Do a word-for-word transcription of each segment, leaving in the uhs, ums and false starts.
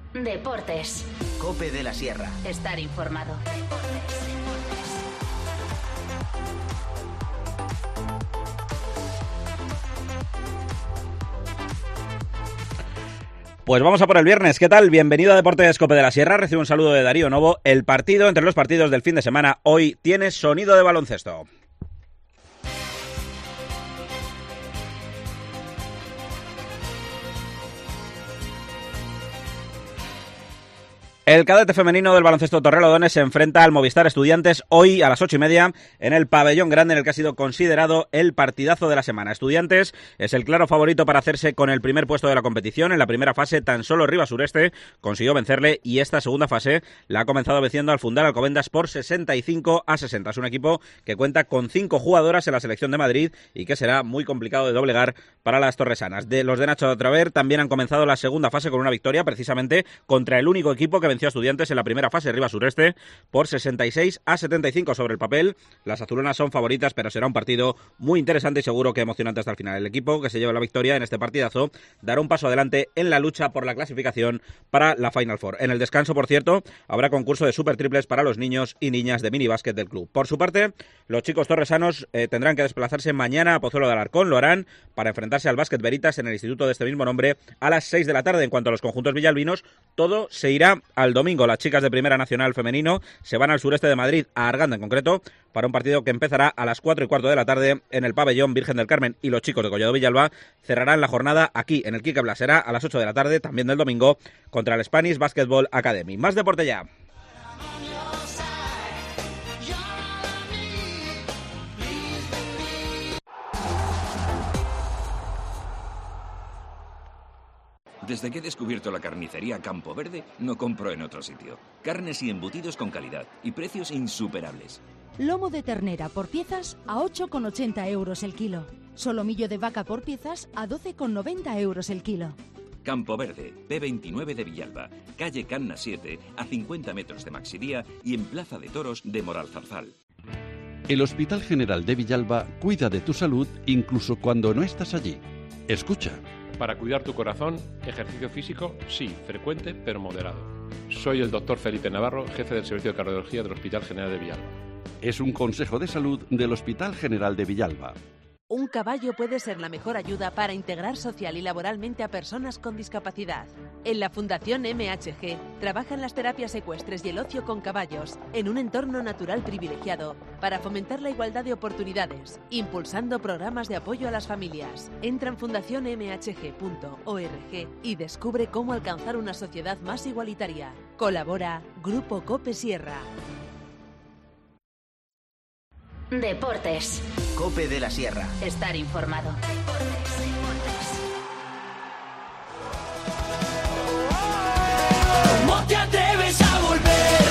Deportes. COPE de la Sierra. Estar informado. Pues vamos a por el viernes. ¿Qué tal? Bienvenido a Deportes COPE de la Sierra. Recibe un saludo de Darío Novo. El partido entre los partidos del fin de semana hoy tiene sonido de baloncesto. El cadete femenino del baloncesto Torrelodones se enfrenta al Movistar Estudiantes hoy a las ocho y media en el pabellón grande en el que ha sido considerado el partidazo de la semana. Estudiantes es el claro favorito para hacerse con el primer puesto de la competición. En la primera fase tan solo Rivas Sureste consiguió vencerle y esta segunda fase la ha comenzado venciendo al Fundal Alcobendas por sesenta y cinco a sesenta. Es un equipo que cuenta con cinco jugadoras en la selección de Madrid y que será muy complicado de doblegar para las torresanas. De los de Nacho Traver también han comenzado la segunda fase con una victoria precisamente contra el único equipo que venció a Estudiantes en la primera fase, Rivas Sureste, por sesenta y seis a setenta y cinco sobre el papel. Las azulonas son favoritas, pero será un partido muy interesante y seguro que emocionante hasta el final. El equipo que se lleva la victoria en este partidazo dará un paso adelante en la lucha por la clasificación para la Final Four. En el descanso, por cierto, habrá concurso de super triples para los niños y niñas de minibásquet del club. Por su parte, los chicos torresanos eh, tendrán que desplazarse mañana a Pozuelo de Alarcón. Lo harán para enfrentarse al Básquet Veritas en el instituto de este mismo nombre a las seis de la tarde. En cuanto a los conjuntos villalbinos, todo se irá al domingo. Las chicas de Primera Nacional Femenino se van al sureste de Madrid, a Arganda en concreto, para un partido que empezará a las cuatro y cuarto de la tarde en el pabellón Virgen del Carmen, y los chicos de Collado Villalba cerrarán la jornada aquí en el Quique Blas. Será a las ocho de la tarde, también del domingo, contra el Spanish Basketball Academy. Más deporte ya. Desde que he descubierto la carnicería Campo Verde, no compro en otro sitio. Carnes y embutidos con calidad y precios insuperables. Lomo de ternera por piezas a ocho con ochenta euros el kilo. Solomillo de vaca por piezas a doce con noventa euros el kilo. Campo Verde, P veintinueve de Villalba, calle Canna siete, a cincuenta metros de Maxidía y en Plaza de Toros de Moralzarzal. El Hospital General de Villalba cuida de tu salud incluso cuando no estás allí. Escucha. Para cuidar tu corazón, ejercicio físico, sí, frecuente, pero moderado. Soy el doctor Felipe Navarro, jefe del Servicio de Cardiología del Hospital General de Villalba. Es un consejo de salud del Hospital General de Villalba. Un caballo puede ser la mejor ayuda para integrar social y laboralmente a personas con discapacidad. En la Fundación M H G trabajan las terapias ecuestres y el ocio con caballos en un entorno natural privilegiado para fomentar la igualdad de oportunidades, impulsando programas de apoyo a las familias. Entra en fundación m h g punto org y descubre cómo alcanzar una sociedad más igualitaria. Colabora Grupo COPE Sierra. Deportes. COPE de la Sierra. Estar informado. ¿Cómo te atreves a volver?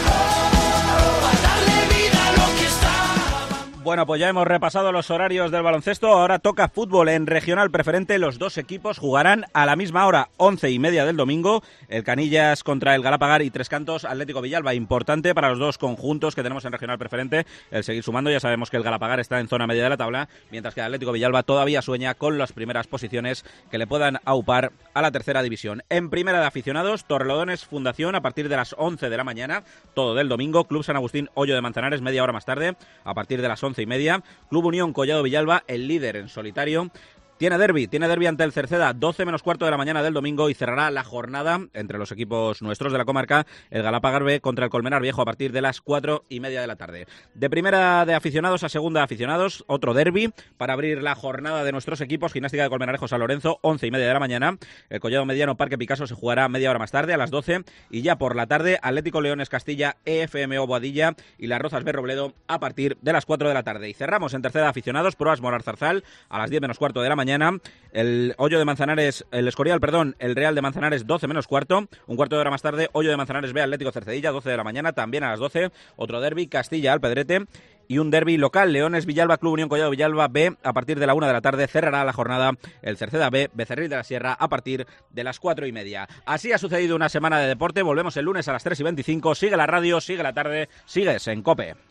A darle vida a lo que está. Bueno, pues ya hemos repasado los horarios del baloncesto. Ahora toca fútbol en regional preferente. Los dos equipos jugarán a la misma hora, once y media del domingo. El Canillas contra el Galapagar y Tres Cantos Atlético Villalba. Importante para los dos conjuntos que tenemos en regional preferente el seguir sumando. Ya sabemos que el Galapagar está en zona media de la tabla, mientras que el Atlético Villalba todavía sueña con las primeras posiciones que le puedan aupar a la tercera división. En primera de aficionados, Torrelodones Fundación a partir de las once de la mañana, todo del domingo. Club San Agustín Hoyo de Manzanares media hora más tarde, a partir de las once y media. Club Unión Collado Villalba, el líder en solitario, Tiene derbi, tiene derbi ante el Cerceda, doce menos cuarto de la mañana del domingo, y cerrará la jornada entre los equipos nuestros de la comarca, el Galapagar B contra el Colmenar Viejo a partir de las cuatro y media de la tarde. De primera de aficionados a segunda de aficionados, otro derbi para abrir la jornada de nuestros equipos. Gimnástica de Colmenarejo San Lorenzo, once y media de la mañana. El Collado Mediano Parque Picasso se jugará media hora más tarde, a las doce, y ya por la tarde, Atlético Leones Castilla, E F M O Boadilla y Las Rozas B Robledo a partir de las cuatro de la tarde. Y cerramos en tercera de aficionados, Proas Moralzarzal a las diez menos cuarto de la mañana. El Hoyo de Manzanares, el Escorial, perdón, el Real de Manzanares, doce menos cuarto. Un cuarto de hora más tarde, Hoyo de Manzanares B Atlético Cercedilla, doce de la mañana, también a las doce. Otro derbi, Castilla Alpedrete. Y un derbi local, Leones Villalba, Club Unión Collado Villalba B, a partir de la una de la tarde. Cerrará la jornada el Cerceda B, Becerril de la Sierra, a partir de las cuatro y media. Así ha sucedido una semana de deporte. Volvemos el lunes a las tres y veinticinco. Sigue la radio, sigue la tarde, sigues en COPE.